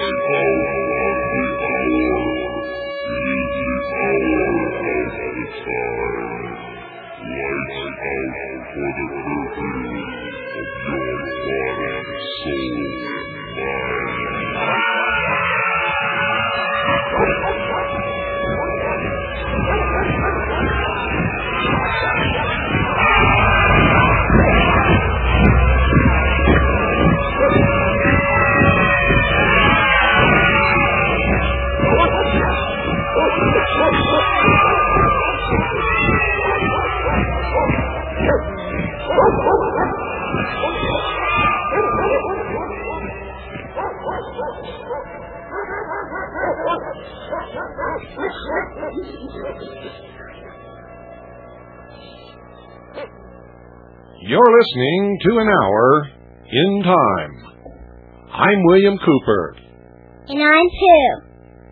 You're listening to An Hour in Time. I'm William Cooper. And I'm Pooh.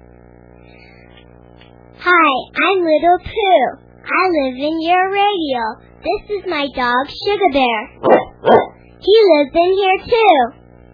Hi, I'm Little Pooh. I live in your radio. This is my dog, Sugar Bear. He lives in here, too.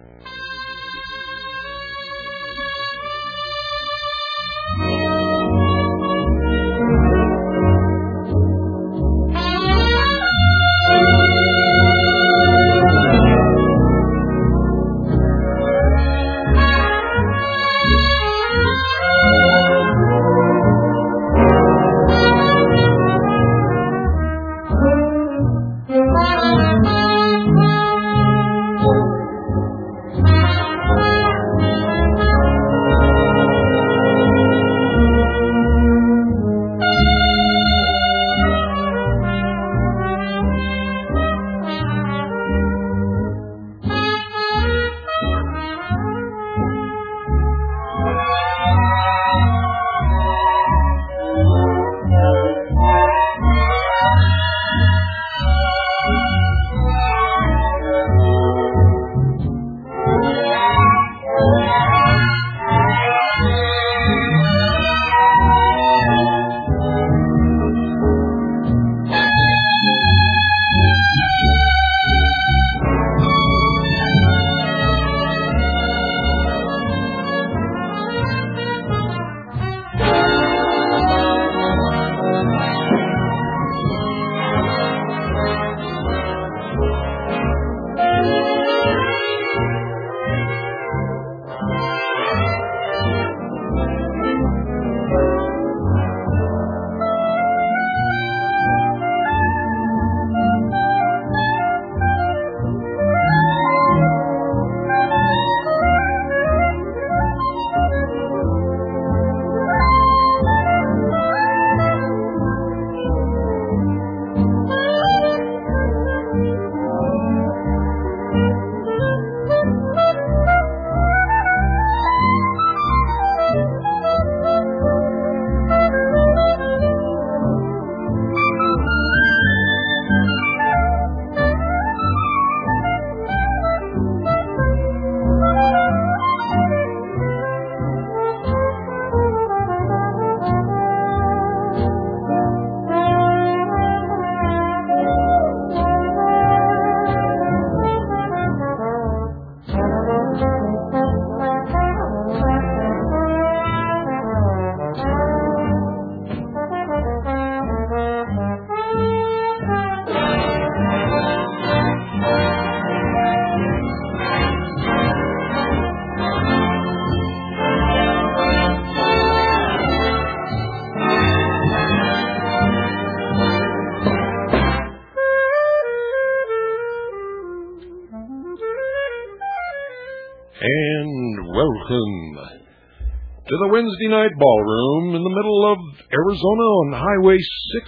And welcome to the Wednesday night ballroom in the middle of Arizona on Highway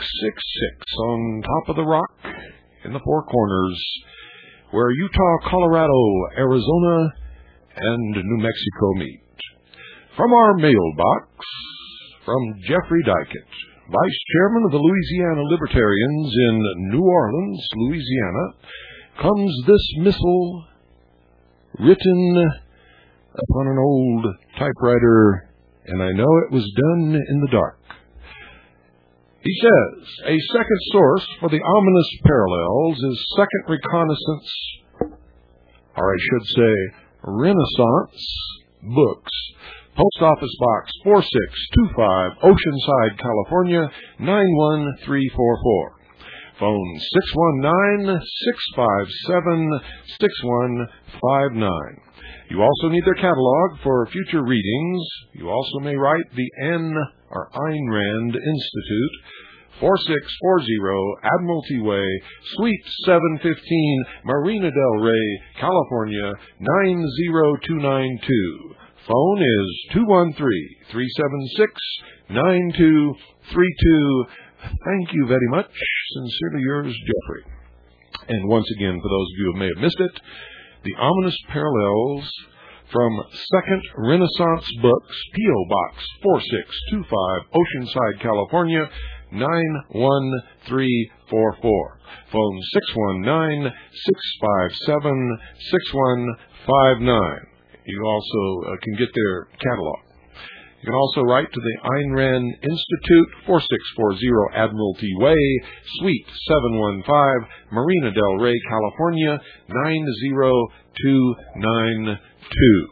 666 on top of the rock in the Four Corners, where Utah, Colorado, Arizona, and New Mexico meet. From our mailbox, from Jeffrey Dykett, Vice Chairman of the Louisiana Libertarians in New Orleans, Louisiana, comes this missile written upon an old typewriter, and I know it was done in the dark. He says, a second source for the ominous parallels is Second Reconnaissance, or I should say, Renaissance Books. Post Office Box 4625, Oceanside, California 91344. Phone 619-657-6159. You also need their catalog for future readings. You also may write the Ayn Rand Institute, 4640 Admiralty Way, Suite 715, Marina del Rey, California 90292. Phone is 213-376-9232. Thank you very much. Sincerely yours, Jeffrey. And once again, for those of you who may have missed it, the ominous parallels from Second Renaissance Books, P.O. Box 4625, Oceanside, California 91344. Phone 619-657-6159. You also can get their catalog. You can also write to the Ayn Rand Institute, 4640 Admiralty Way, Suite 715, Marina del Rey, California 90292.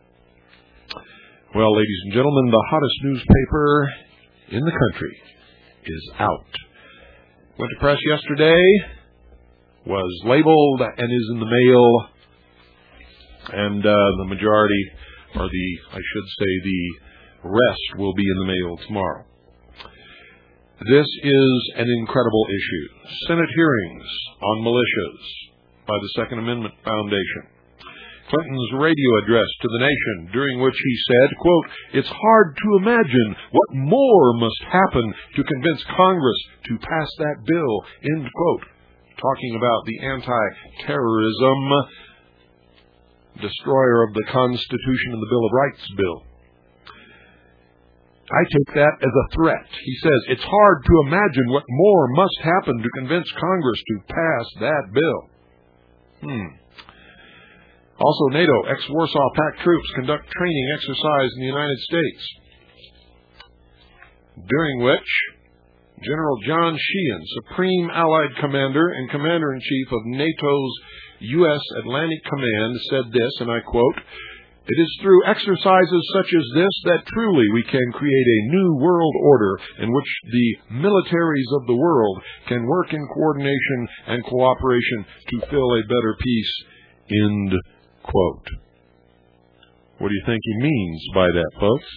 Well, ladies and gentlemen, the hottest newspaper in the country is out. Went to press yesterday, was labeled, and is in the mail. And the majority, or the rest will be in the mail tomorrow. This is an incredible issue. Senate hearings on militias by the Second Amendment Foundation. Clinton's radio address to the nation, during which he said, quote, "It's hard to imagine what more must happen to convince Congress to pass that bill," end quote. Talking about the anti-terrorism destroyer of the Constitution and the Bill of Rights bill. I take that as a threat. He says, it's hard to imagine what more must happen to convince Congress to pass that bill. Also, NATO, ex-Warsaw Pact troops conduct training exercise in the United States, during which General John Sheehan, Supreme Allied Commander and Commander-in-Chief of NATO's U.S. Atlantic Command, said this, and I quote, "It is through exercises such as this that truly we can create a new world order in which the militaries of the world can work in coordination and cooperation to fill a better peace," end quote. What do you think he means by that, folks?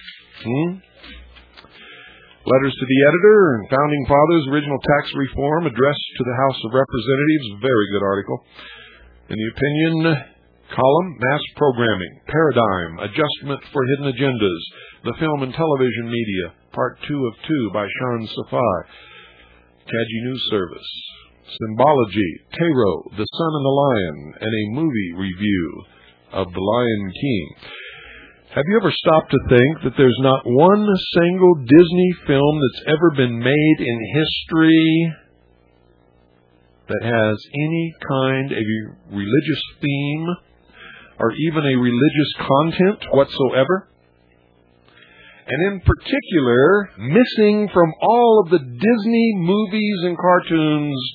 Letters to the editor and Founding Fathers, Original Tax Reform, addressed to the House of Representatives. Very good article. In the opinion column, Mass Programming, Paradigm, Adjustment for Hidden Agendas, The Film and Television Media, Part 2 of 2 by Sean Safai, Kaji News Service, Symbology, Taro, The Sun and the Lion, and a movie review of The Lion King. Have you ever stopped to think that there's not one single Disney film that's ever been made in history that has any kind of religious theme or even a religious content whatsoever? And in particular, missing from all of the Disney movies and cartoons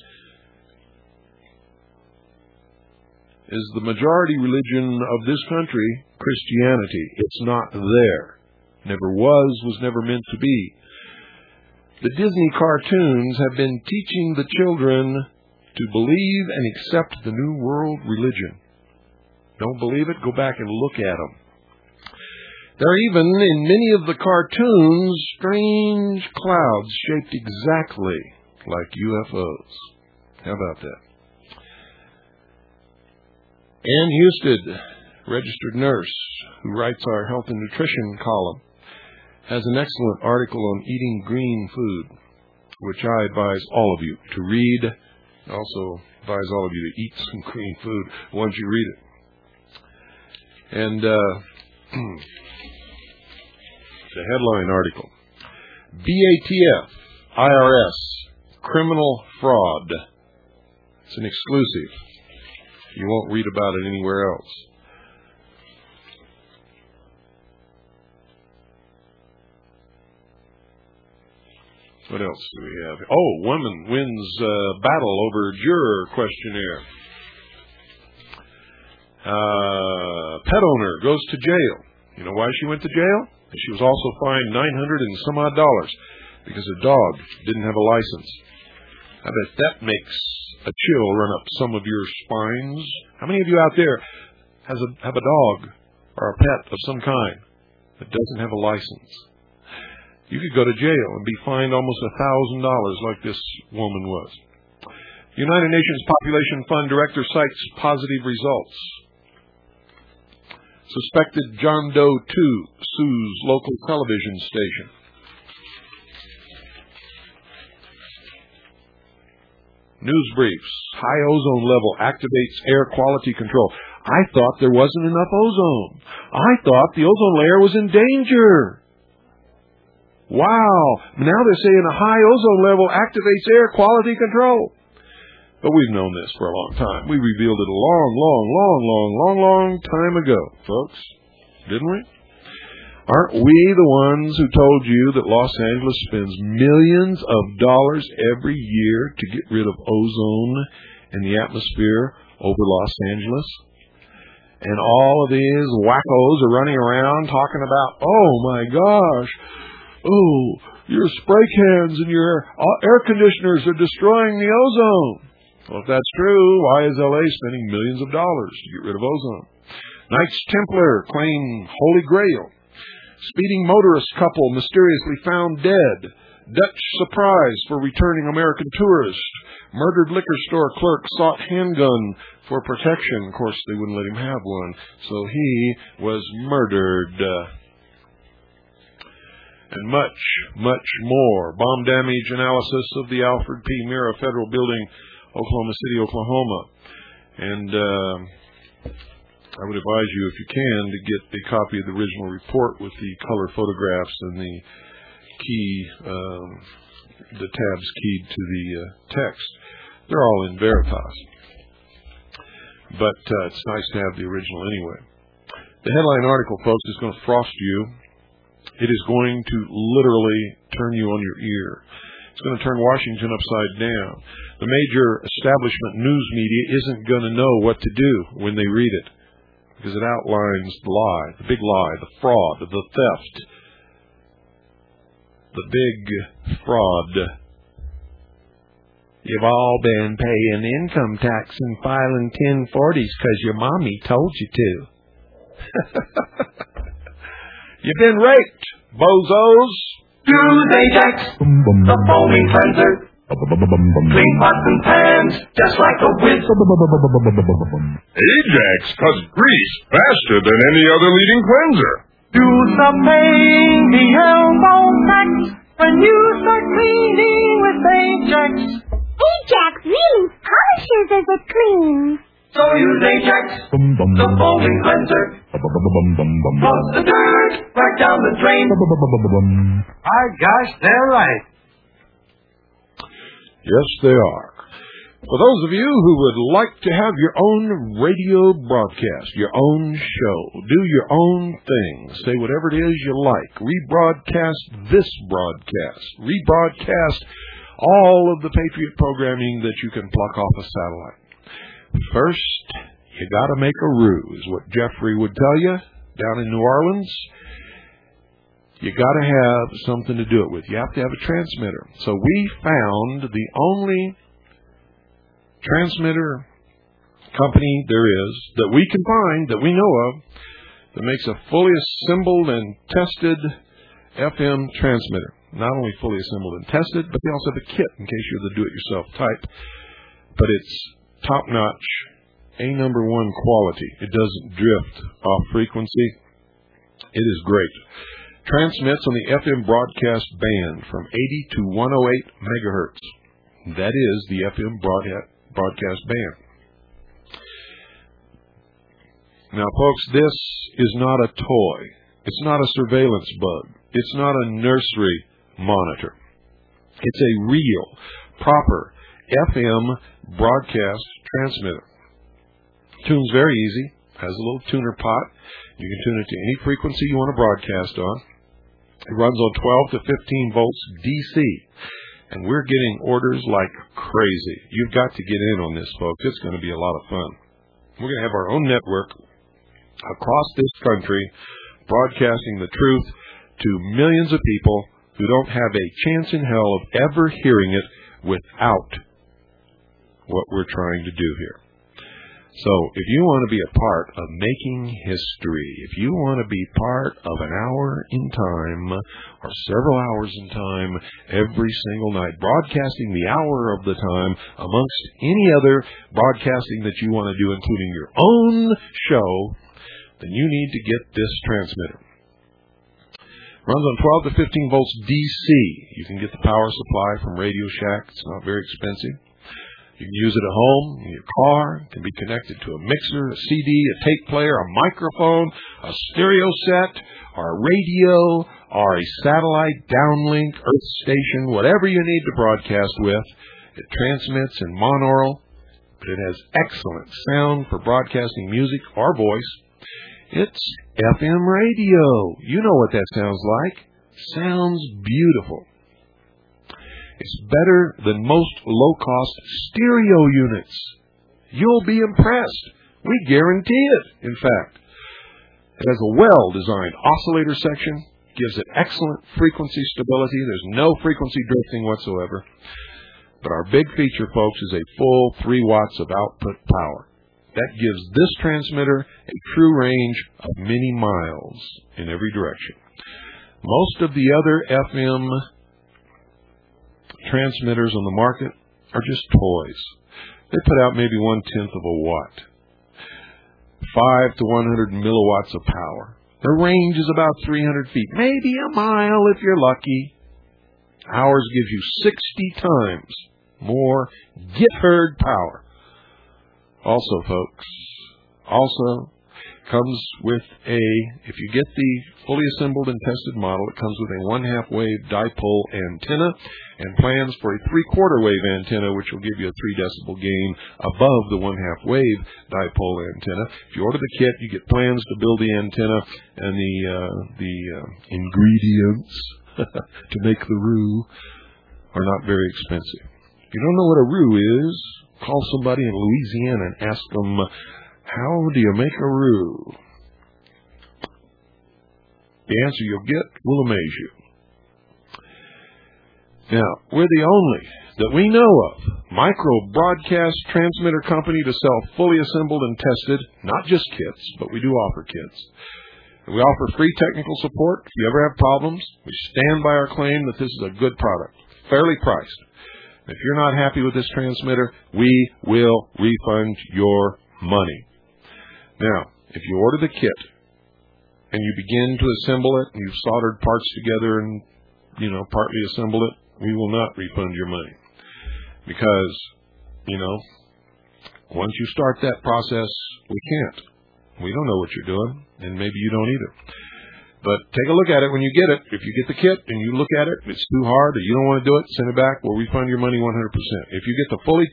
is the majority religion of this country, Christianity. It's not there. Never was never meant to be. The Disney cartoons have been teaching the children to believe and accept the New World religion. Don't believe it? Go back and look at them. There are even, in many of the cartoons, strange clouds shaped exactly like UFOs. How about that? Ann Husted, registered nurse who writes our health and nutrition column, has an excellent article on eating green food, which I advise all of you to read. I also advise all of you to eat some green food once you read it. And the headline article, BATF, IRS, criminal fraud. It's an exclusive. You won't read about it anywhere else. What else do we have? Oh, woman wins battle over juror questionnaire. Pet owner goes to jail. You know why she went to jail? She was also fined $900 and some odd because her dog didn't have a license. I bet that makes a chill run up some of your spines. How many of you out there have a dog or a pet of some kind that doesn't have a license? You could go to jail and be fined almost $1,000 like this woman was. United Nations Population Fund director cites positive results. Suspected John Doe 2 sues local television station. News briefs. High ozone level activates air quality control. I thought there wasn't enough ozone. I thought the ozone layer was in danger. Wow. Now they're saying a high ozone level activates air quality control. But we've known this for a long time. We revealed it a long time ago, folks. Didn't we? Aren't we the ones who told you that Los Angeles spends millions of dollars every year to get rid of ozone in the atmosphere over Los Angeles? And all of these wackos are running around talking about, oh my gosh, your spray cans and your air conditioners are destroying the ozone. Well, if that's true, why is L.A. spending millions of dollars to get rid of ozone? Knights Templar claim Holy Grail. Speeding motorist couple mysteriously found dead. Dutch surprise for returning American tourist. Murdered liquor store clerk sought handgun for protection. Of course, they wouldn't let him have one, so he was murdered. And much more. Bomb damage analysis of the Alfred P. Mira Federal Building, Oklahoma City, Oklahoma. And I would advise you, if you can, to get a copy of the original report with the color photographs and the the tabs keyed to the text. They're all in Veritas. But it's nice to have the original anyway. The headline article, folks, is going to frost you. It is going to literally turn you on your ear. It's going to turn Washington upside down. The major establishment news media isn't going to know what to do when they read it, because it outlines the lie, the big lie, the fraud, the theft, the big fraud. You've all been paying income tax and filing 1040s because your mommy told you to. You've been raped, bozos. Use Ajax, the foaming cleanser. Clean pots and pans, just like a whiz. Ajax cuts grease faster than any other leading cleanser. Use the pain, the elbow tax, when you start cleaning with Ajax. Ajax really polishes as it cleans. So use Ajax, the foaming cleanser. Flush the dirt right down the drain. My gosh, they're right. Yes, they are. For those of you who would like to have your own radio broadcast, your own show, do your own thing, say whatever it is you like, rebroadcast this broadcast, rebroadcast all of the Patriot programming that you can pluck off a satellite. First, you got to make a ruse, what Jeffrey would tell you down in New Orleans. You got to have something to do it with. You have to have a transmitter. So we found the only transmitter company there is that we can find, that we know of, that makes a fully assembled and tested FM transmitter. Not only fully assembled and tested, but they also have a kit in case you're the do-it-yourself type. But it's top-notch, A#1 quality. It doesn't drift off frequency. It is great. Transmits on the FM broadcast band from 80 to 108 megahertz. That is the FM broadcast band. Now, folks, this is not a toy. It's not a surveillance bug. It's not a nursery monitor. It's a real, proper FM broadcast transmitter. Tunes very easy. Has a little tuner pot. You can tune it to any frequency you want to broadcast on. It runs on 12 to 15 volts DC. And we're getting orders like crazy. You've got to get in on this, folks. It's going to be a lot of fun. We're going to have our own network across this country, broadcasting the truth to millions of people who don't have a chance in hell of ever hearing it without what we're trying to do here. So if you want to be a part of making history, if you want to be part of an hour in time or several hours in time every single night, broadcasting the hour of the time amongst any other broadcasting that you want to do, including your own show, then you need to get this transmitter. Runs on 12 to 15 volts DC. You can get the power supply from Radio Shack. It's not very expensive. You can use it at home, in your car. It can be connected to a mixer, a CD, a tape player, a microphone, a stereo set, or a radio, or a satellite downlink, earth station, whatever you need to broadcast with. It transmits in monaural, but it has excellent sound for broadcasting music or voice. It's FM radio. You know what that sounds like. Sounds beautiful. It's better than most low-cost stereo units. You'll be impressed. We guarantee it, in fact. It has a well-designed oscillator section, gives it excellent frequency stability. There's no frequency drifting whatsoever. But our big feature, folks, is a full 3 watts of output power. That gives this transmitter a true range of many miles in every direction. Most of the other FM transmitters on the market are just toys. They put out maybe 1/10 of a watt. 5 to 100 milliwatts of power. Their range is about 300 feet, maybe a mile if you're lucky. Ours gives you 60 times more get-heard power. Also, folks, comes with if you get the fully assembled and tested model, it comes with a 1/2 wave dipole antenna and plans for a 3/4 wave antenna, which will give you a 3 decibel gain above the 1/2 wave dipole antenna. If you order the kit, you get plans to build the antenna and the ingredients to make the roux are not very expensive. If you don't know what a roux is, call somebody in Louisiana and ask them, how do you make a roux? The answer you'll get will amaze you. Now, we're the only, that we know of, micro broadcast transmitter company to sell fully assembled and tested, not just kits, but we do offer kits. And we offer free technical support. If you ever have problems, we stand by our claim that this is a good product, fairly priced. If you're not happy with this transmitter, we will refund your money. Now, if you order the kit and you begin to assemble it, and you've soldered parts together and, partly assembled it, we will not refund your money. Because, once you start that process, we can't. We don't know what you're doing, and maybe you don't either. But take a look at it when you get it. If you get the kit and you look at it, it's too hard or you don't want to do it, send it back. We'll refund your money 100%. If you get the fully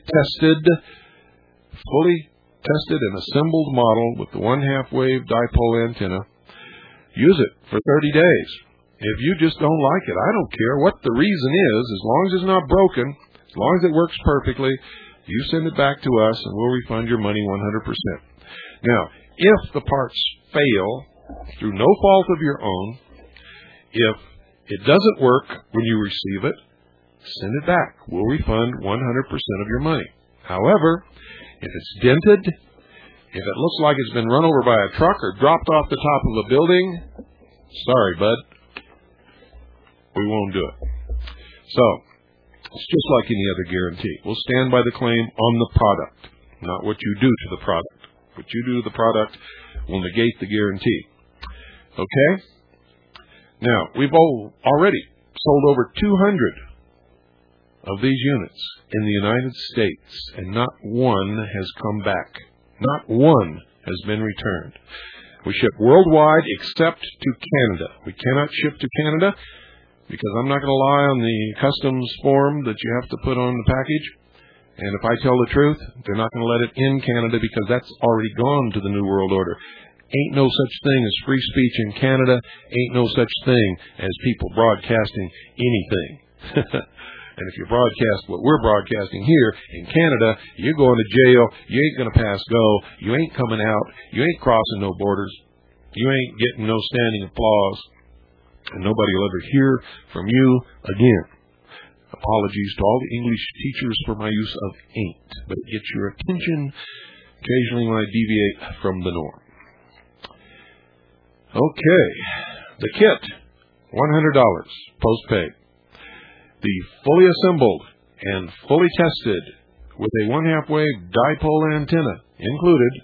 tested and assembled model with the 1/2 wave dipole antenna, use it for 30 days. If you just don't like it, I don't care what the reason is, as long as it's not broken, as long as it works perfectly, you send it back to us and we'll refund your money 100%. Now, if the parts fail through no fault of your own, if it doesn't work when you receive it, send it back. We'll refund 100% of your money. However, if it's dented, if it looks like it's been run over by a truck or dropped off the top of a building, sorry, bud, we won't do it. So, it's just like any other guarantee. We'll stand by the claim on the product, not what you do to the product. What you do to the product will negate the guarantee. Okay? Now, we've already sold over 200 of these units in the United States, and not one has come back. Not one has been returned. We ship worldwide except to Canada. We cannot ship to Canada because I'm not going to lie on the customs form that you have to put on the package. And if I tell the truth, they're not going to let it in Canada because that's already gone to the New World Order. Ain't no such thing as free speech in Canada. Ain't no such thing as people broadcasting anything. And if you broadcast what we're broadcasting here in Canada, you're going to jail. You ain't going to pass go. You ain't coming out. You ain't crossing no borders. You ain't getting no standing applause. And nobody will ever hear from you again. Apologies to all the English teachers for my use of ain't, but it gets your attention occasionally when I deviate from the norm. Okay, the kit, $100, postpaid. The fully assembled and fully tested with a 1/2 wave dipole antenna included,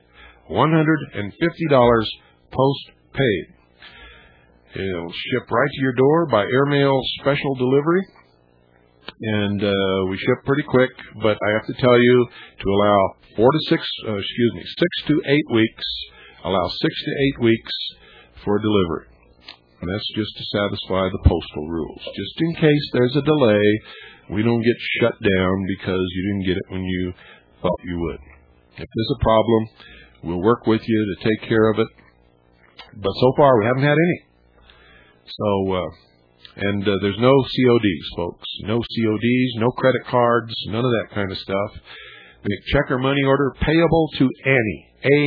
$150 postpaid. It'll ship right to your door by airmail special delivery. And we ship pretty quick, but I have to tell you to allow 6 to 8 weeks. Allow 6 to 8 weeks for delivery. And that's just to satisfy the postal rules. Just in case there's a delay, we don't get shut down because you didn't get it when you thought you would. If there's a problem, we'll work with you to take care of it. But so far, we haven't had any. So, and there's no CODs, folks. No CODs, no credit cards, none of that kind of stuff. Make check or money order payable to Annie.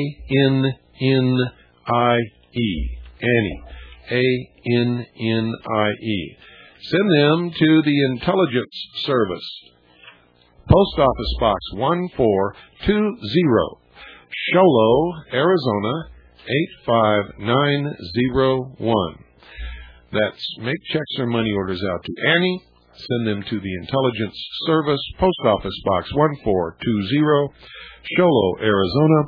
A-N-N-I-E. Annie. A-N-N-I-E. Send them to the Intelligence Service. Post Office Box 1420. Sholo, Arizona 85901. That's make checks or money orders out to Annie. Send them to the Intelligence Service, Post Office Box 1420, Sholo, Arizona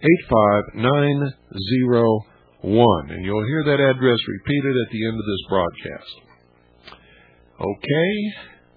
85901. And you'll hear that address repeated at the end of this broadcast. Okay.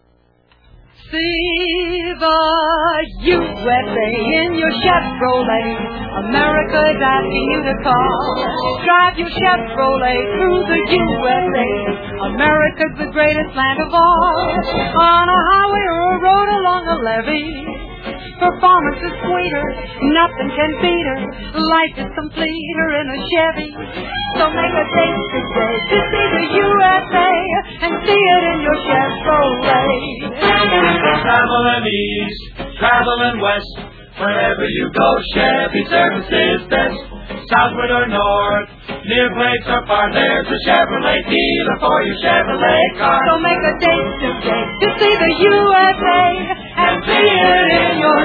See the USA in your Chevrolet. America's asking you to call. Drive your Chevrolet through the USA. America's the greatest land of all. On a highway or a road along a levee. Performance is sweeter, nothing can beat her. Life is completer in a Chevy. So make a date today to see the USA and see it in your Chevrolet. Traveling east, traveling west, wherever you go, Chevy service is best. Southward or north, near place or far, there's a Chevrolet dealer for your Chevrolet car. So make a date today to see the USA and see it in your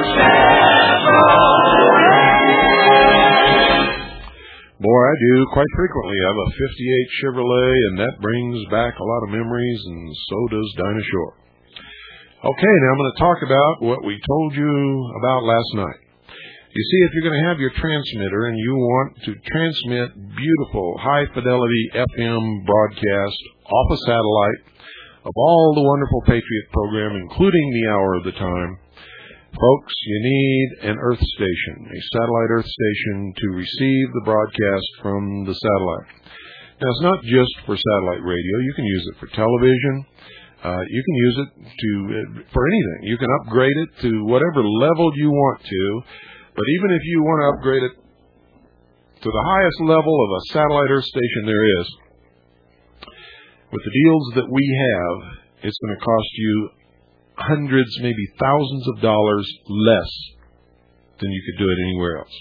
Chevrolet. Boy, I do quite frequently. I have a 58 Chevrolet, and that brings back a lot of memories, and so does Dinah Shore. Okay, now I'm going to talk about what we told you about last night. You see, if you're going to have your transmitter and you want to transmit beautiful, high-fidelity FM broadcast off a satellite of all the wonderful Patriot program, including the Hour of the Time, folks, you need an earth station, a satellite earth station to receive the broadcast from the satellite. Now, it's not just for satellite radio. You can use it for television. You can use it for anything. You can upgrade it to whatever level you want to. But even if you want to upgrade it to the highest level of a satellite earth station there is, with the deals that we have, it's going to cost you hundreds, maybe thousands of dollars less than you could do it anywhere else.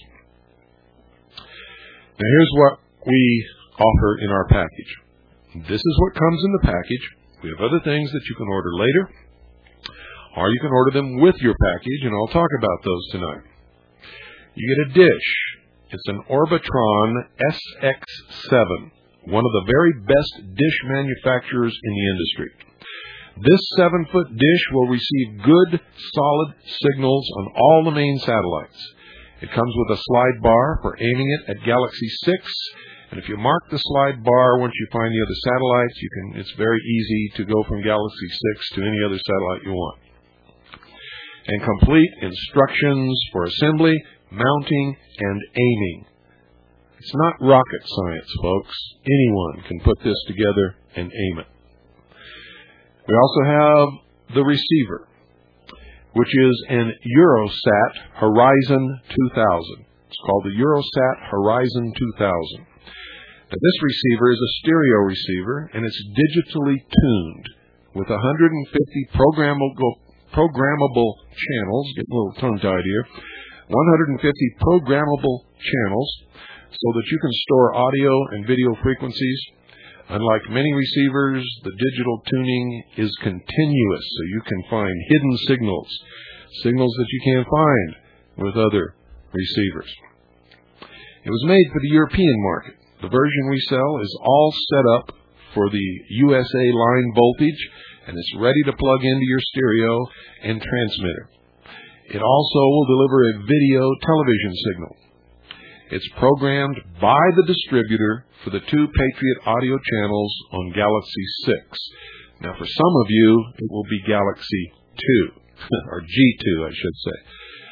Now here's what we offer in our package. This is what comes in the package. We have other things that you can order later, or you can order them with your package, and I'll talk about those tonight. You get a dish. It's an Orbitron SX7, one of the very best dish manufacturers in the industry. This 7-foot dish will receive good, solid signals on all the main satellites. It comes with a slide bar for aiming it at Galaxy 6, and if you mark the slide bar once you find the other satellites, it's very easy to go from Galaxy 6 to any other satellite you want. And complete instructions for assembly, mounting, and aiming. It's not rocket science, folks. Anyone can put this together and aim it. We also have the receiver, which is an Eurosat Horizon 2000. It's called the Eurosat Horizon 2000. Now, this receiver is a stereo receiver, and it's digitally tuned, with 150 programmable channels. Get a little tongue-tied here. 150 programmable channels so that you can store audio and video frequencies. Unlike many receivers, the digital tuning is continuous, so you can find hidden signals that you can't find with other receivers. It was made for the European market. The version we sell is all set up for the USA line voltage, and it's ready to plug into your stereo and transmitter. It also will deliver a video television signal. It's programmed by the distributor for the 2 Patriot audio channels on Galaxy 6. Now, for some of you, it will be Galaxy 2, or G2, I should say.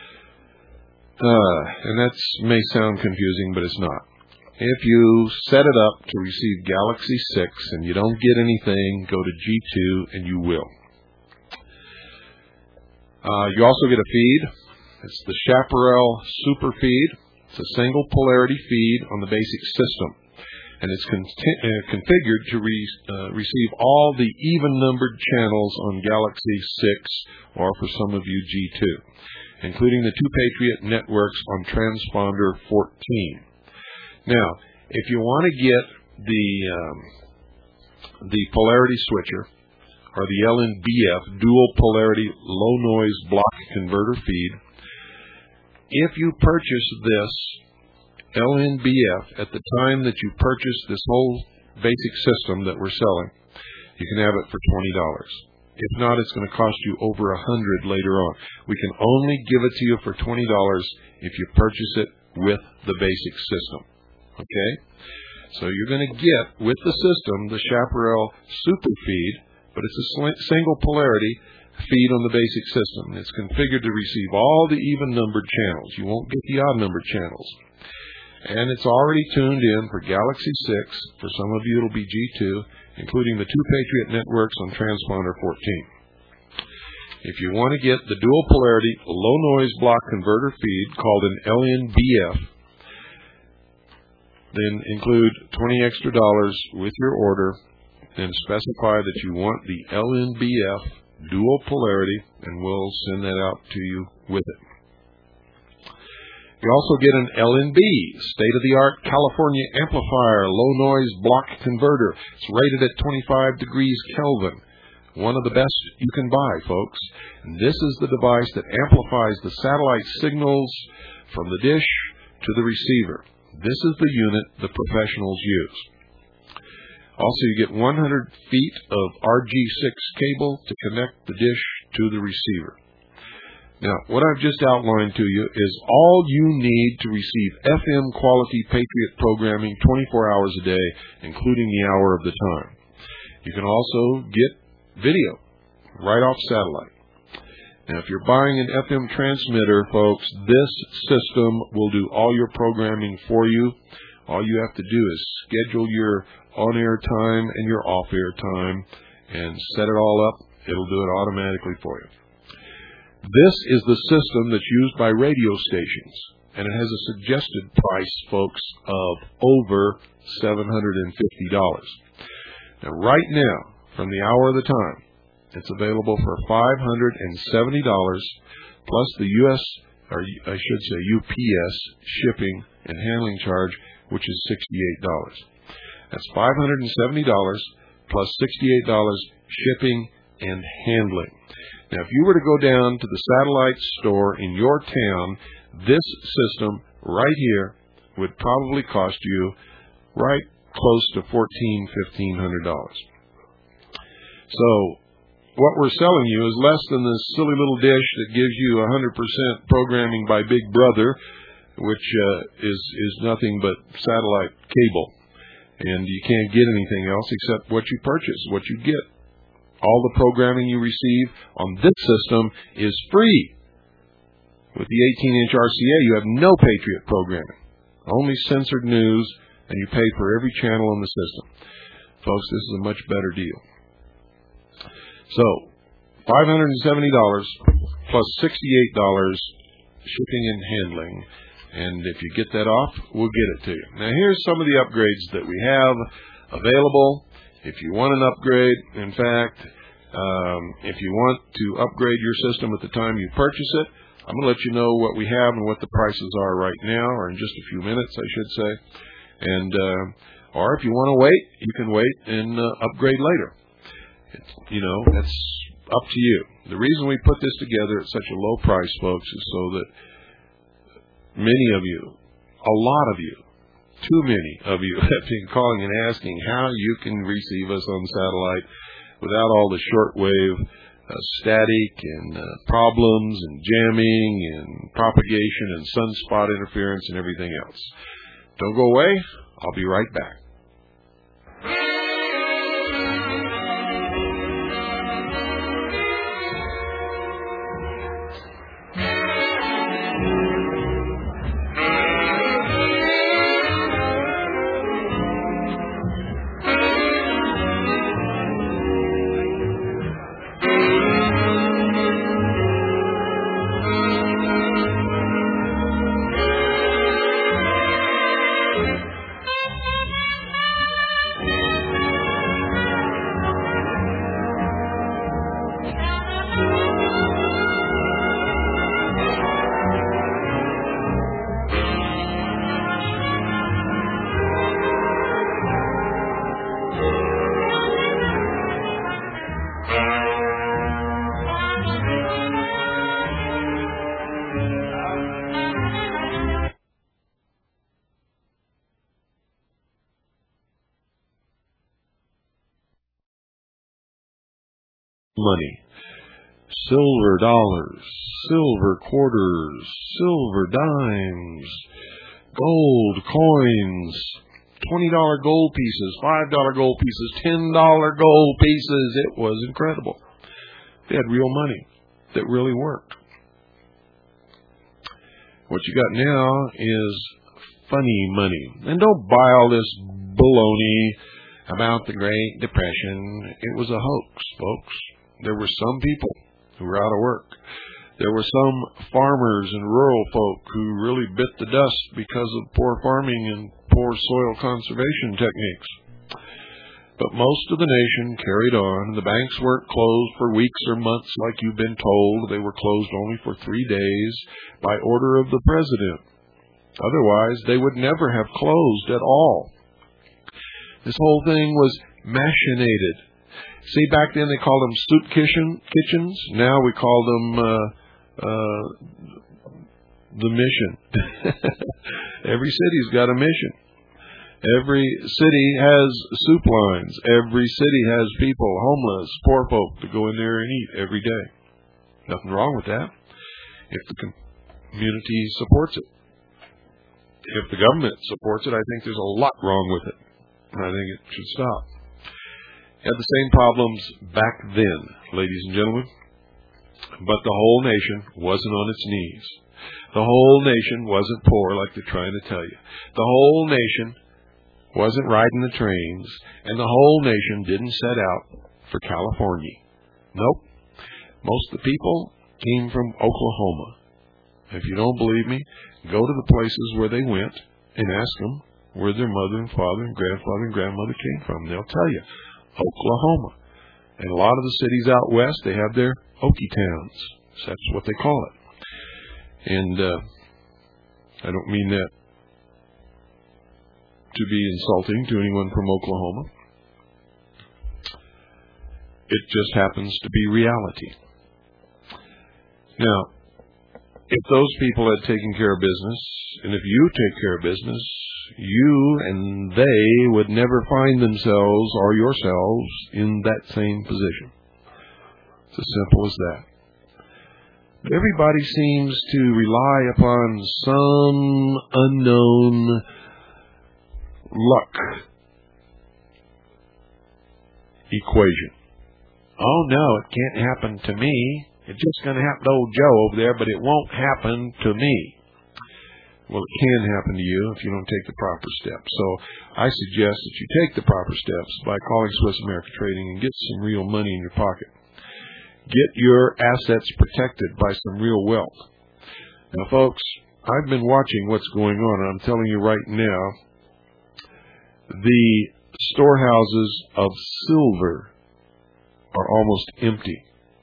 And that may sound confusing, but it's not. If you set it up to receive Galaxy 6 and you don't get anything, go to G2 and you will. You also get a feed. It's the Chaparral Super Feed. It's a single polarity feed on the basic system, and it's configured to receive all the even-numbered channels on Galaxy 6, or for some of you, G2, including the 2 Patriot networks on transponder 14. Now, if you want to get the polarity switcher, or the LNBF, dual polarity low noise block converter feed, if you purchase this LNBF at the time that you purchase this whole basic system that we're selling, you can have it for $20. If not, it's going to cost you over $100 later on. We can only give it to you for $20 if you purchase it with the basic system. Okay? So you're going to get, with the system, the Chaparral Super Feed, but it's a single polarity feed on the basic system. It's configured to receive all the even-numbered channels. You won't get the odd-numbered channels. And it's already tuned in for Galaxy 6. For some of you, it'll be G2, including the 2 Patriot networks on transponder 14. If you want to get the dual polarity low-noise block converter feed called an LNBF, then include $20 extra with your order, and specify that you want the LNBF dual polarity, and we'll send that out to you with it. You also get an LNB, state-of-the-art California amplifier low-noise block converter. It's rated at 25 degrees Kelvin. One of the best you can buy, folks. And this is the device that amplifies the satellite signals from the dish to the receiver. This is the unit the professionals use. Also, you get 100 feet of RG6 cable to connect the dish to the receiver. Now, what I've just outlined to you is all you need to receive FM quality Patriot programming 24 hours a day, including the hour of the time. You can also get video right off satellite. Now, if you're buying an FM transmitter, folks, this system will do all your programming for you. All you have to do is schedule your on-air time and your off-air time and set it all up. It'll do it automatically for you. This is the system that's used by radio stations, and it has a suggested price, folks, of over $750. Now, right now, from the hour of the time, it's available for $570 plus the U.S., or I should say UPS, shipping and handling charge, which is $68. That's $570 plus $68 shipping and handling. Now, if you were to go down to the satellite store in your town, this system right here would probably cost you right close to $1,500. So what we're selling you is less than this silly little dish that gives you 100% programming by Big Brother, which is nothing but satellite cable. And you can't get anything else except what you purchase, what you get. All the programming you receive on this system is free. With the 18-inch RCA, you have no Patriot programming, only censored news, and you pay for every channel on the system. Folks, this is a much better deal. So, $570 plus $68 shipping and handling. And if you get that off, we'll get it to you. Now, here's some of the upgrades that we have available. If you want an upgrade, in fact, If you want to upgrade your system at the time you purchase it, I'm going to let you know what we have and what the prices are right now, or in just a few minutes, I should say. And or if you want to wait, you can wait and upgrade later. That's up to you. The reason we put this together at such a low price, folks, is so that many of you, a lot of you, too many of you have been calling and asking how you can receive us on satellite without all the shortwave static and problems and jamming and propagation and sunspot interference and everything else. Don't go away. I'll be right back. Money, silver dollars, silver quarters, silver dimes, gold coins, $20 gold pieces, $5 gold pieces, $10 gold pieces. It was incredible. They had real money that really worked. What you got now is funny money. And don't buy all this baloney about the Great Depression. It was a hoax, folks. There were some people who were out of work. There were some farmers and rural folk who really bit the dust because of poor farming and poor soil conservation techniques. But most of the nation carried on. The banks weren't closed for weeks or months like you've been told. They were closed only for 3 days by order of the president. Otherwise, they would never have closed at all. This whole thing was machinated. See, back then they called them soup kitchens. Now we call them the mission. Every city's got a mission. Every city has soup lines. Every city has people, homeless, poor folk, to go in there and eat every day. Nothing wrong with that if the community supports it. If the government supports it, I think there's a lot wrong with it. And I think it should stop. Had the same problems back then, ladies and gentlemen. But the whole nation wasn't on its knees. The whole nation wasn't poor like they're trying to tell you. The whole nation wasn't riding the trains, and the whole nation didn't set out for California. Nope. Most of the people came from Oklahoma. If you don't believe me, go to the places where they went and ask them where their mother and father and grandfather and grandmother came from. They'll tell you, Oklahoma. And a lot of the cities out west, they have their Okie towns. So that's what they call it. And I don't mean that to be insulting to anyone from Oklahoma. It just happens to be reality. Now, if those people had taken care of business, and if you take care of business, you and they would never find themselves or yourselves in that same position. It's as simple as that. But everybody seems to rely upon some unknown luck equation. Oh, no, it can't happen to me. It's just going to happen to old Joe over there, but it won't happen to me. Well, it can happen to you if you don't take the proper steps. So I suggest that you take the proper steps by calling Swiss America Trading and get some real money in your pocket. Get your assets protected by some real wealth. Now, folks, I've been watching what's going on, and I'm telling you right now, the storehouses of silver are almost empty.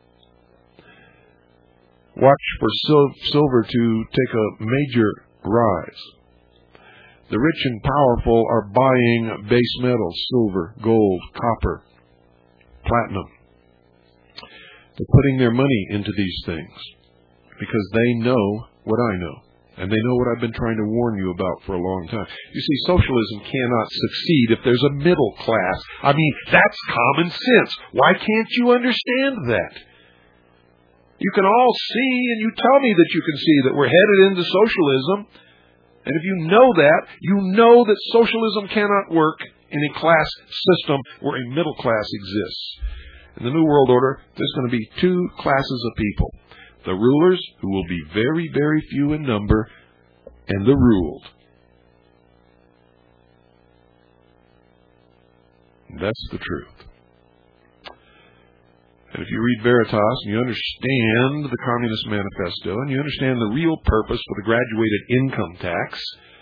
Watch for silver to take a major rise. The rich and powerful are buying base metals, silver, gold, copper, platinum. They're putting their money into these things because they know what I know. And they know what I've been trying to warn you about for a long time. You see, socialism cannot succeed if there's a middle class. I mean, that's common sense. Why can't you understand that? You can all see, and you tell me that you can see that we're headed into socialism. And if you know that, you know that socialism cannot work in a class system where a middle class exists. In the New World Order, there's going to be two classes of people. The rulers, who will be very, very few in number, and the ruled. That's the truth. And if you read Veritas and you understand the Communist Manifesto and you understand the real purpose for the graduated income tax,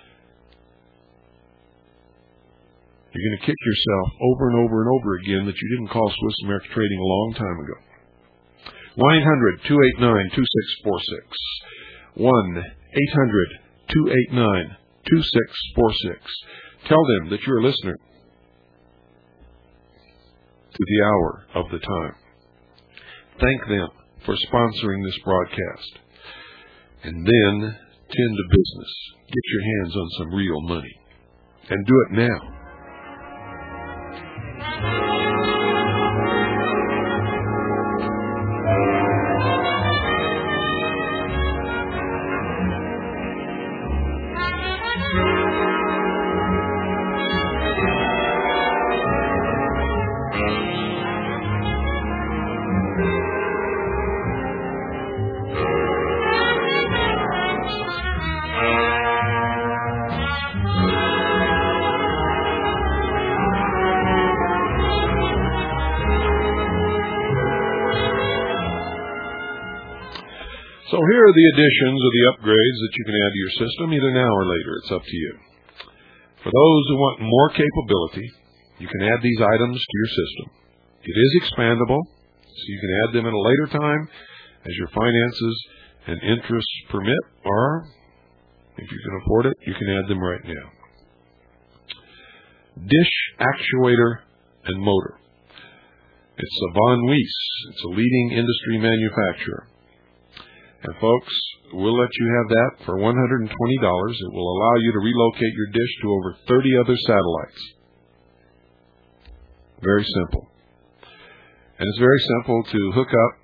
you're going to kick yourself over and over and over again that you didn't call Swiss America Trading a long time ago. 1-800-289-2646. 1-800-289-2646. Tell them that you're a listener to the hour of the time. Thank them for sponsoring this broadcast. And then tend to business. Get your hands on some real money. And do it now. So here are the additions or the upgrades that you can add to your system either now or later. It's up to you. For those who want more capability, you can add these items to your system. It is expandable, so you can add them at a later time as your finances and interests permit, or if you can afford it, you can add them right now. Dish actuator and motor. It's a Von Weiss. It's a leading industry manufacturer. And folks, we'll let you have that for $120. It will allow you to relocate your dish to over 30 other satellites. Very simple. And it's very simple to hook up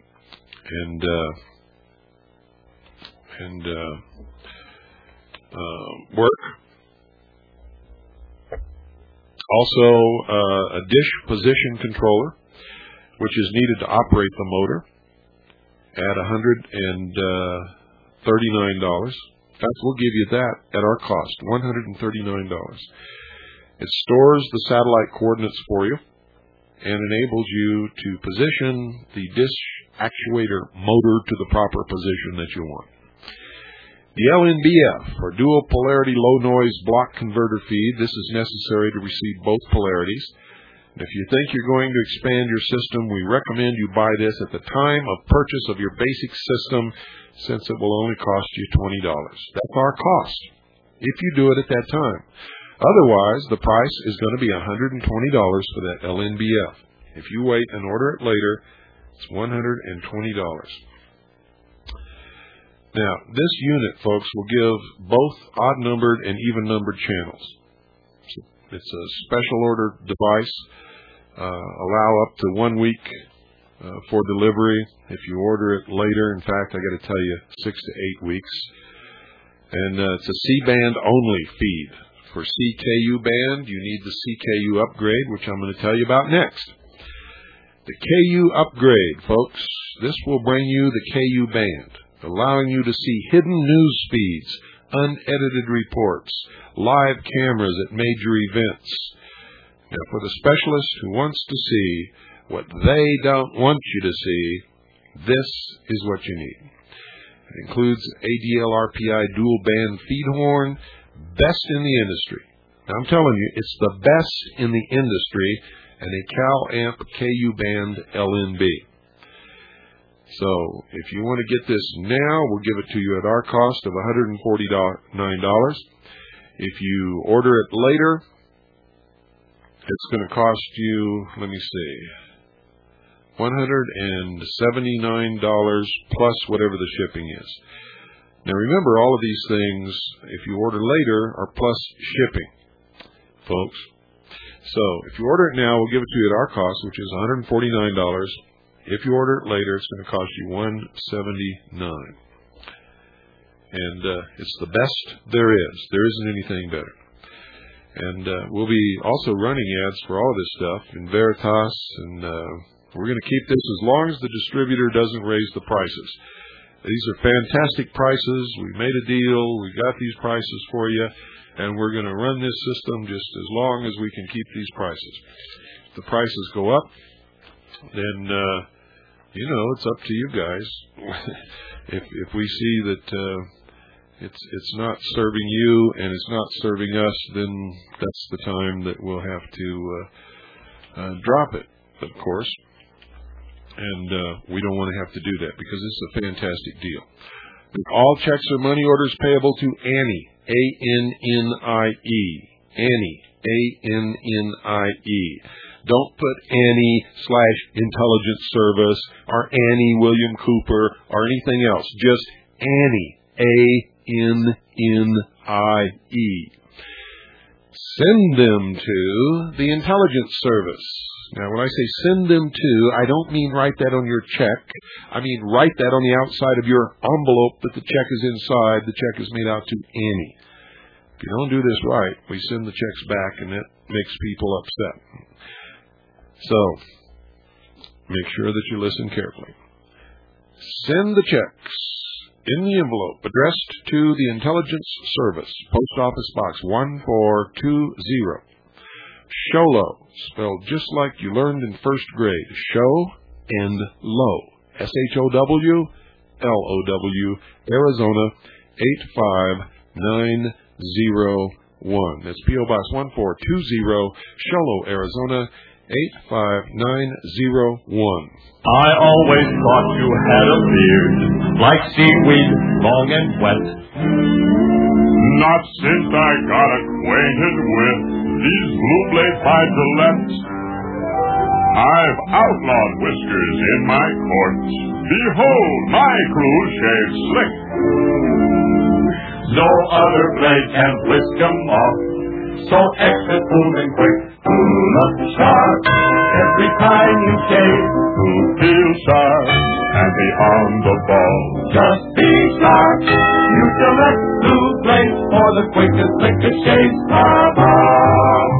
and work. Also, a dish position controller, which is needed to operate the motor, at $139. We'll give you that at our cost, $139. It stores the satellite coordinates for you and enables you to position the dish actuator motor to the proper position that you want. The LNBF, or dual polarity low noise block converter feed. This is necessary to receive both polarities. If you think you're going to expand your system, we recommend you buy this at the time of purchase of your basic system, since it will only cost you $20. That's our cost, if you do it at that time. Otherwise, the price is going to be $120 for that LNBF. If you wait and order it later, it's $120. Now, this unit, folks, will give both odd-numbered and even-numbered channels. It's a special order device. Allow up to 1 week for delivery. If you order it later, in fact, I got to tell you, 6 to 8 weeks. And it's a C-band only feed. For CKU band, you need the CKU upgrade, which I'm going to tell you about next. The KU upgrade, folks, this will bring you the KU band, allowing you to see hidden news feeds, unedited reports, live cameras at major events. Now, for the specialist who wants to see what they don't want you to see, this is what you need. It includes ADL-RPI dual band feed horn, best in the industry. Now, I'm telling you, it's the best in the industry, and a CalAmp KU band LNB. So if you want to get this now, we'll give it to you at our cost of $149. If you order it later, it's going to cost you, let me see, $179 plus whatever the shipping is. Now remember, all of these things, if you order later, are plus shipping, folks. So if you order it now, we'll give it to you at our cost, which is $149. If you order it later, it's going to cost you $179. And it's the best there is. There isn't anything better. And we'll be also running ads for all of this stuff in Veritas, and we're going to keep this as long as the distributor doesn't raise the prices. These are fantastic prices. We made a deal. We got these prices for you, and we're going to run this system just as long as we can keep these prices. If the prices go up, then it's up to you guys. If we see that it's not serving you and it's not serving us, then that's the time that we'll have to drop it, of course. And we don't want to have to do that because it's a fantastic deal. All checks or money orders payable to Annie, A-N-N-I-E, Annie, A-N-N-I-E. Don't put Annie/Intelligence Service or Annie William Cooper or anything else. Just Annie, A-N-N-I-E. Send them to the Intelligence Service. Now, when I say send them to, I don't mean write that on your check. I mean write that on the outside of your envelope that the check is inside. The check is made out to Annie. If you don't do this right, we send the checks back, and that makes people upset. So, make sure that you listen carefully. Send the checks in the envelope addressed to the Intelligence Service, Post Office Box 1420. Sholo, spelled just like you learned in first grade. Show and Low. S-H-O-W-L-O-W, Arizona 85901. That's P.O. Box 1420, Sholo, Arizona 85901. I always thought you had a beard, like seaweed, long and wet. Not since I got acquainted with these blue blade by Gillette. I've outlawed whiskers in my courts. Behold, my crew shaves slick. No other blade can whisk 'em off, so exit smooth and quick. Pull up sharp every time you shave. To feel sharp and be on the ball. Just be sharp. Use Gillette blue blade for the quickest, slickest shaves of all.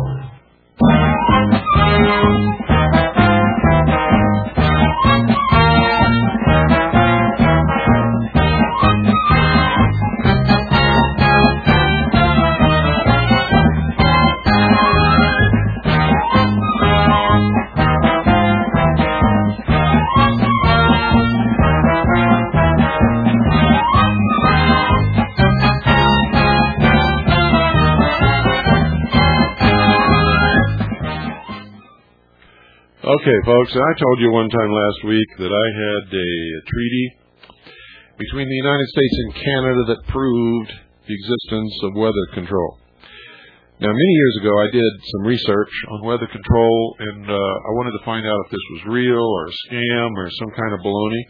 Okay, folks, I told you one time last week that I had a treaty between the United States and Canada that proved the existence of weather control. Now, many years ago, I did some research on weather control, and I wanted to find out if this was real or a scam or some kind of baloney.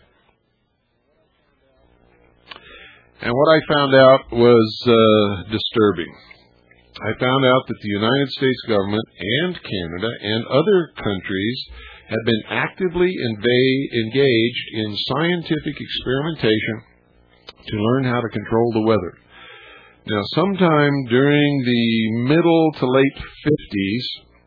And what I found out was disturbing. I found out that the United States government and Canada and other countries have been actively engaged in scientific experimentation to learn how to control the weather. Now, sometime during the middle to late 50s,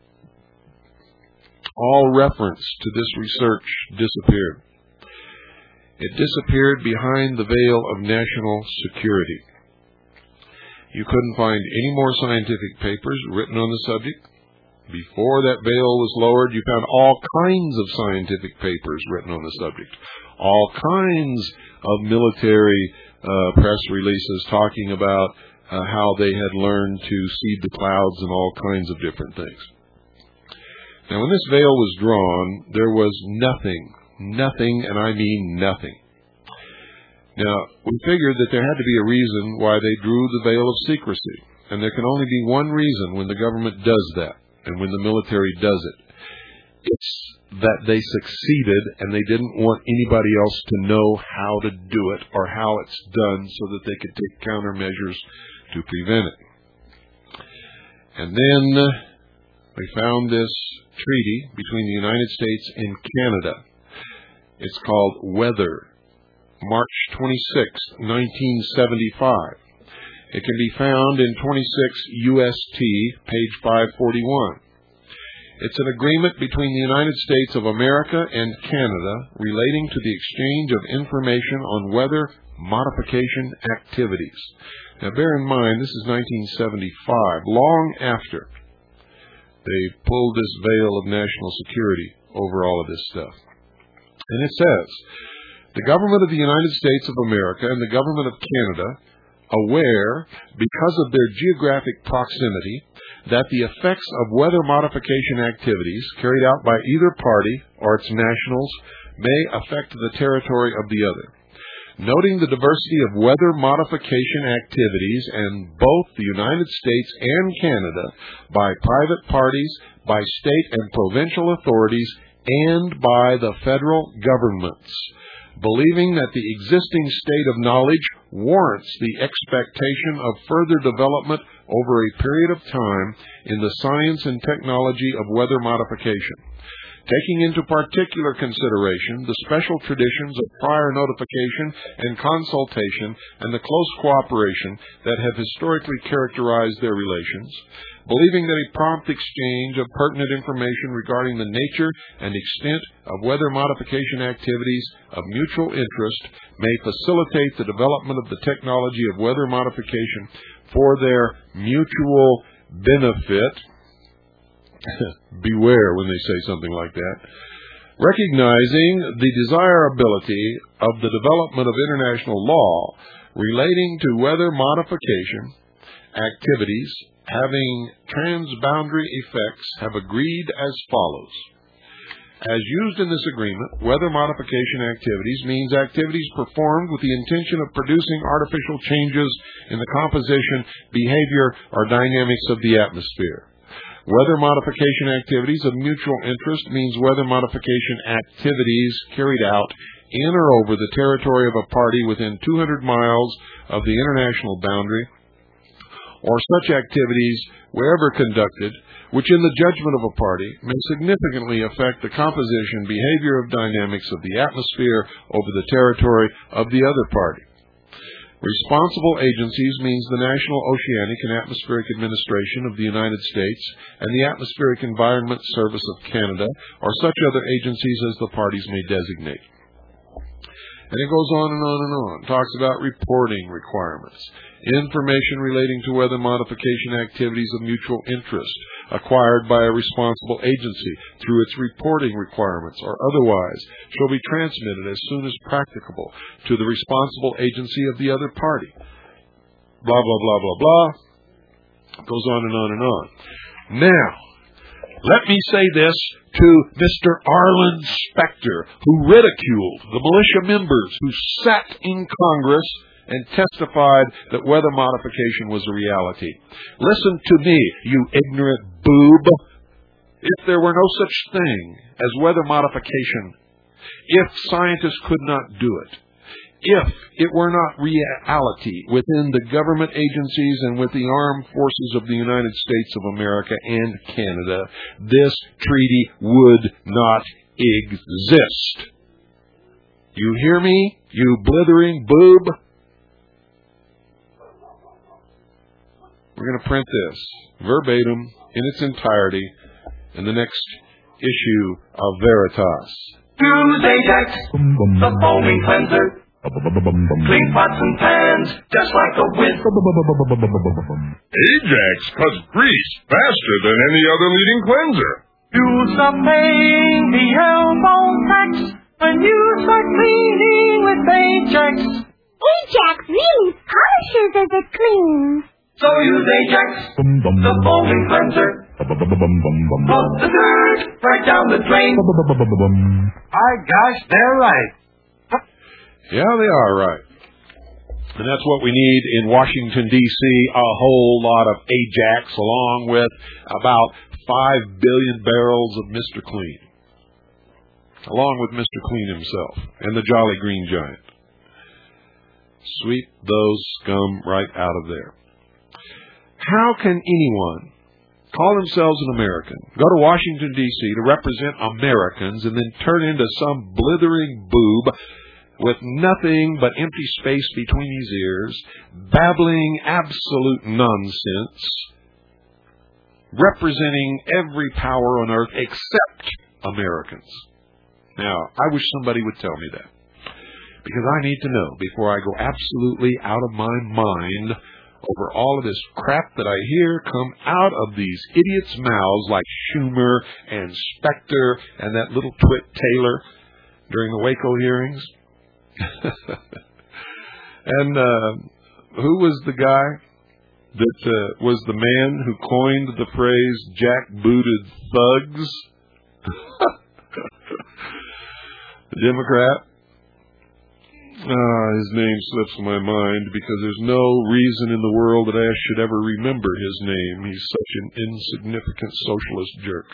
all reference to this research disappeared. It disappeared behind the veil of national security. You couldn't find any more scientific papers written on the subject. Before that veil was lowered, you found all kinds of scientific papers written on the subject. All kinds of military press releases talking about how they had learned to seed the clouds and all kinds of different things. Now, when this veil was drawn, there was nothing, and I mean nothing. Now, we figured that there had to be a reason why they drew the veil of secrecy, and there can only be one reason when the government does that, and when the military does it. It's that they succeeded, and they didn't want anybody else to know how to do it or how it's done so that they could take countermeasures to prevent it. And then we found this treaty between the United States and Canada. It's called Weather, March 26, 1975. It can be found in 26 UST, page 541. It's an agreement between the United States of America and Canada relating to the exchange of information on weather modification activities. Now, bear in mind, this is 1975, long after they pulled this veil of national security over all of this stuff. And it says, the government of the United States of America and the government of Canada, aware, because of their geographic proximity, that the effects of weather modification activities carried out by either party or its nationals may affect the territory of the other. Noting the diversity of weather modification activities in both the United States and Canada by private parties, by state and provincial authorities, and by the federal governments, believing that the existing state of knowledge warrants the expectation of further development over a period of time in the science and technology of weather modification, taking into particular consideration the special traditions of prior notification and consultation and the close cooperation that have historically characterized their relations, believing that a prompt exchange of pertinent information regarding the nature and extent of weather modification activities of mutual interest may facilitate the development of the technology of weather modification for their mutual benefit. Beware when they say something like that. Recognizing the desirability of the development of international law relating to weather modification activities having transboundary effects, have agreed as follows. As used in this agreement, weather modification activities means activities performed with the intention of producing artificial changes in the composition, behavior, or dynamics of the atmosphere. Weather modification activities of mutual interest means weather modification activities carried out in or over the territory of a party within 200 miles of the international boundary, or such activities, wherever conducted, which in the judgment of a party may significantly affect the composition, behavior, of dynamics of the atmosphere over the territory of the other party. Responsible agencies means the National Oceanic and Atmospheric Administration of the United States and the Atmospheric Environment Service of Canada, or such other agencies as the parties may designate. And it goes on and on and on. It talks about reporting requirements, information relating to weather modification activities of mutual interest acquired by a responsible agency through its reporting requirements or otherwise shall be transmitted as soon as practicable to the responsible agency of the other party. Blah, blah, blah, blah, blah. It goes on and on and on. Now, let me say this to Mr. Arlen Specter, who ridiculed the militia members who sat in Congress and testified that weather modification was a reality. Listen to me, you ignorant boob. If there were no such thing as weather modification, if scientists could not do it, if it were not reality within the government agencies and with the armed forces of the United States of America and Canada, this treaty would not exist. You hear me, you blithering boob? We're going to print this verbatim in its entirety in the next issue of Veritas. Use Ajax, the foaming cleanser. Clean pots and pans, just like a whiz. Ajax cuts grease faster than any other leading cleanser. You'll stop paying the elbow tax when you start cleaning with Ajax. Ajax really polishes as it cleans. So use Ajax, the foaming cleanser. Put the dirt right down the drain. My gosh, they're right. Yeah, they are right. And that's what we need in Washington, D.C., a whole lot of Ajax, along with about 5 billion barrels of Mr. Clean, along with Mr. Clean himself and the Jolly Green Giant. Sweep those scum right out of there. How can anyone call themselves an American, go to Washington, D.C. to represent Americans, and then turn into some blithering boob with nothing but empty space between his ears, babbling absolute nonsense, representing every power on earth except Americans? Now, I wish somebody would tell me that, because I need to know before I go absolutely out of my mind over all of this crap that I hear come out of these idiots' mouths like Schumer and Specter and that little twit Taylor during the Waco hearings. And who was the guy that was the man who coined the phrase jackbooted thugs? The Democrat. His name slips my mind because there's no reason in the world that I should ever remember his name. He's such an insignificant socialist jerk.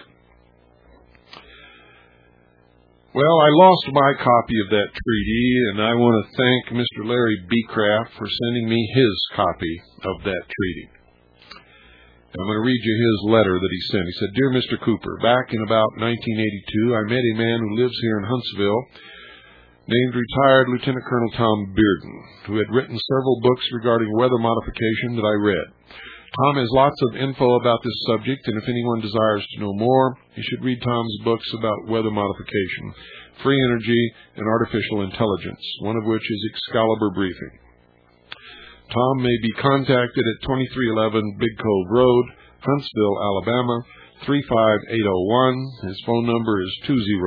Well, I lost my copy of that treaty, and I want to thank Mr. Larry Beecraft for sending me his copy of that treaty. I'm going to read you his letter that he sent. He said, "Dear Mr. Cooper, back in about 1982, I met a man who lives here in Huntsville named retired Lieutenant Colonel Tom Bearden, who had written several books regarding weather modification that I read. Tom has lots of info about this subject, and if anyone desires to know more, you should read Tom's books about weather modification, free energy, and artificial intelligence, one of which is Excalibur Briefing. Tom may be contacted at 2311 Big Cove Road, Huntsville, Alabama, 35801. His phone number is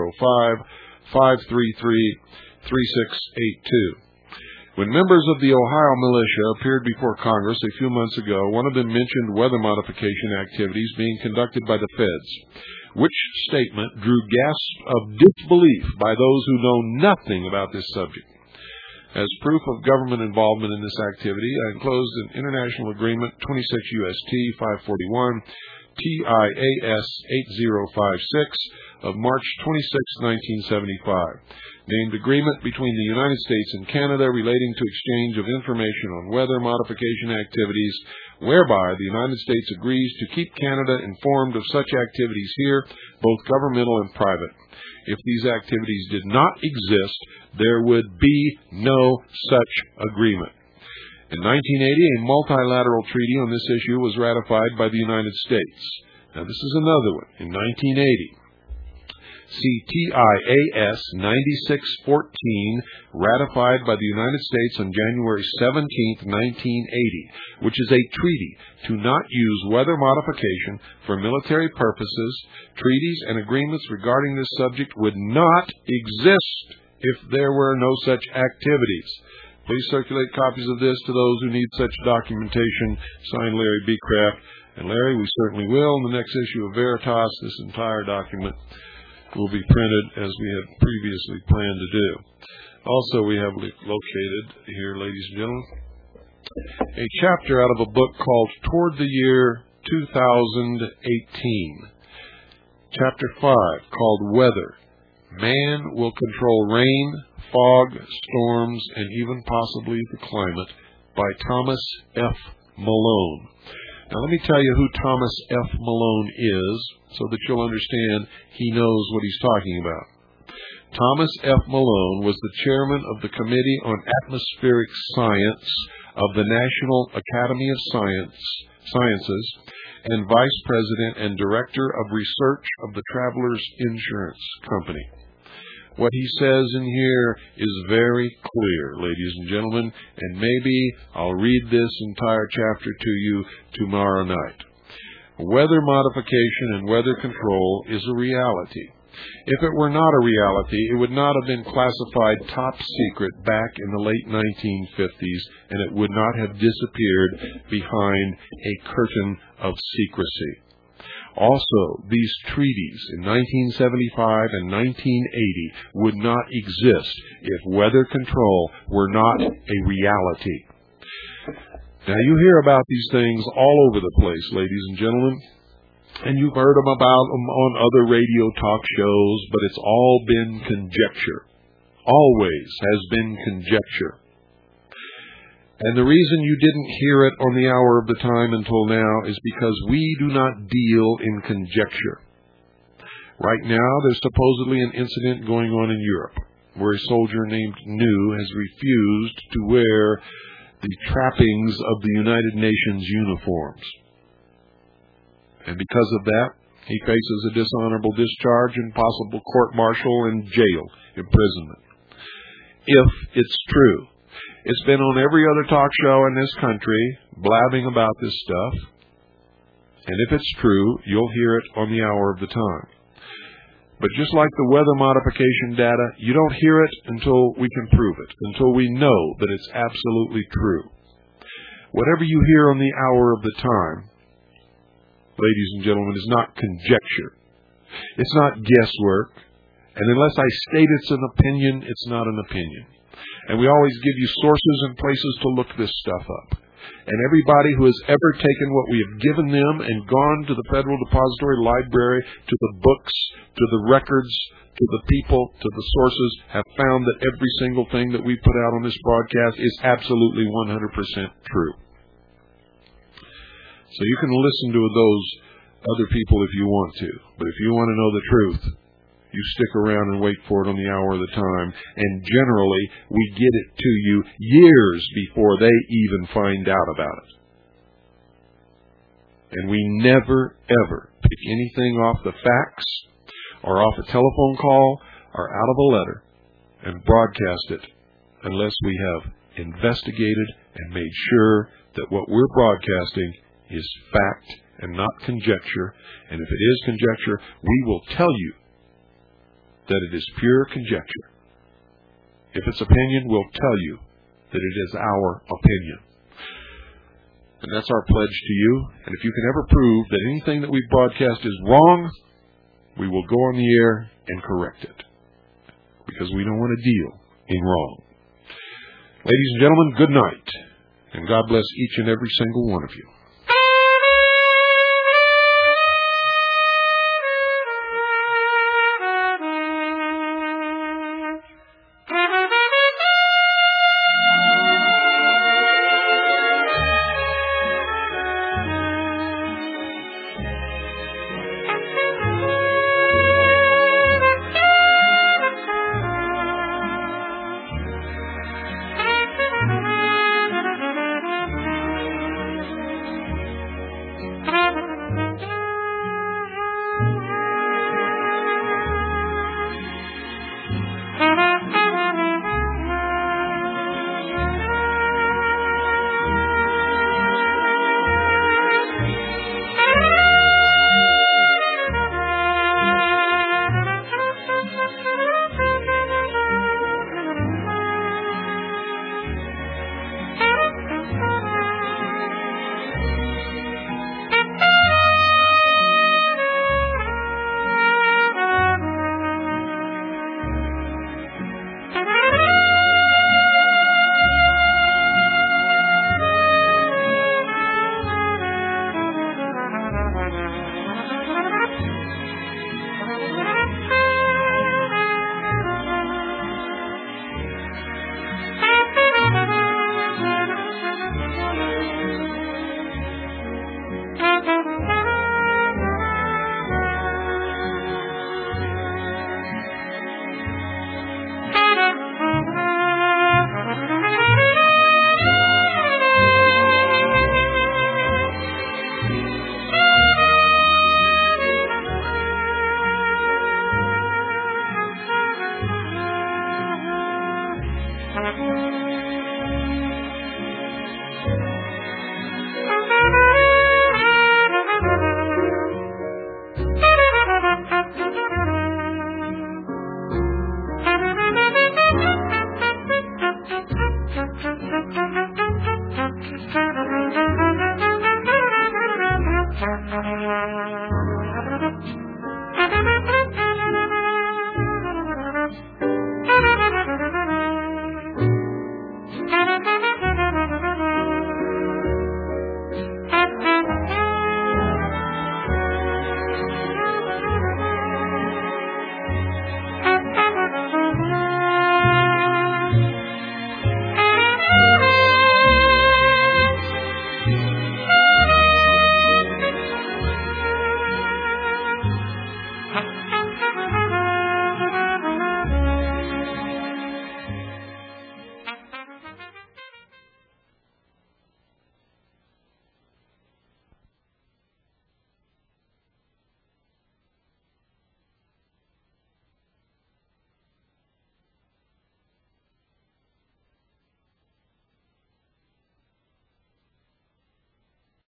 205-533-3682. When members of the Ohio militia appeared before Congress a few months ago, one of them mentioned weather modification activities being conducted by the feds, which statement drew gasps of disbelief by those who know nothing about this subject. As proof of government involvement in this activity, I enclosed an international agreement 26 UST 541 TIAS 8056 of March 26, 1975, named Agreement between the United States and Canada relating to exchange of information on weather modification activities, whereby the United States agrees to keep Canada informed of such activities here, both governmental and private. If these activities did not exist, there would be no such agreement. In 1980, a multilateral treaty on this issue was ratified by the United States. Now, this is another one. In 1980, CTIAS 9614, ratified by the United States on January 17, 1980, which is a treaty to not use weather modification for military purposes. Treaties and agreements regarding this subject would not exist if there were no such activities. Please circulate copies of this to those who need such documentation. Signed, Larry Beecraft. And Larry, we certainly will. In the next issue of Veritas, this entire document will be printed as we had previously planned to do. Also, we have located here, ladies and gentlemen, a chapter out of a book called Toward the Year 2018. Chapter 5, called Weather. Man will control rain, fog, storms, and even possibly the climate, by Thomas F. Malone. Now, let me tell you who Thomas F. Malone is, so that you'll understand he knows what he's talking about. Thomas F. Malone was the chairman of the Committee on Atmospheric Science of the National Academy of Sciences and vice president and director of research of the Travelers Insurance Company. What he says in here is very clear, ladies and gentlemen, and maybe I'll read this entire chapter to you tomorrow night. Weather modification and weather control is a reality. If it were not a reality, it would not have been classified top secret back in the late 1950s, and it would not have disappeared behind a curtain of secrecy. Also, these treaties in 1975 and 1980 would not exist if weather control were not a reality. Now, you hear about these things all over the place, ladies and gentlemen, and you've heard about them on other radio talk shows, but it's all been conjecture. Always has been conjecture. And the reason you didn't hear it on the hour of the time until now is because we do not deal in conjecture. Right now, there's supposedly an incident going on in Europe where a soldier named New has refused to wear the trappings of the United Nations uniforms. And because of that, he faces a dishonorable discharge and possible court-martial and jail imprisonment. If it's true. It's been on every other talk show in this country, blabbing about this stuff. And if it's true, you'll hear it on the hour of the time. But just like the weather modification data, you don't hear it until we can prove it, until we know that it's absolutely true. Whatever you hear on the hour of the time, ladies and gentlemen, is not conjecture. It's not guesswork. And unless I state it's an opinion, it's not an opinion. And we always give you sources and places to look this stuff up. And everybody who has ever taken what we have given them and gone to the Federal Depository Library, to the books, to the records, to the people, to the sources, have found that every single thing that we put out on this broadcast is absolutely 100% true. So you can listen to those other people if you want to. But if you want to know the truth, you stick around and wait for it on the hour of the time. And generally, we get it to you years before they even find out about it. And we never, ever pick anything off the facts or off a telephone call or out of a letter and broadcast it unless we have investigated and made sure that what we're broadcasting is fact and not conjecture. And if it is conjecture, we will tell you that it is pure conjecture. If it's opinion, we'll tell you that it is our opinion. And that's our pledge to you. And if you can ever prove that anything that we broadcast is wrong, we will go on the air and correct it. Because we don't want to deal in wrong. Ladies and gentlemen, good night. And God bless each and every single one of you.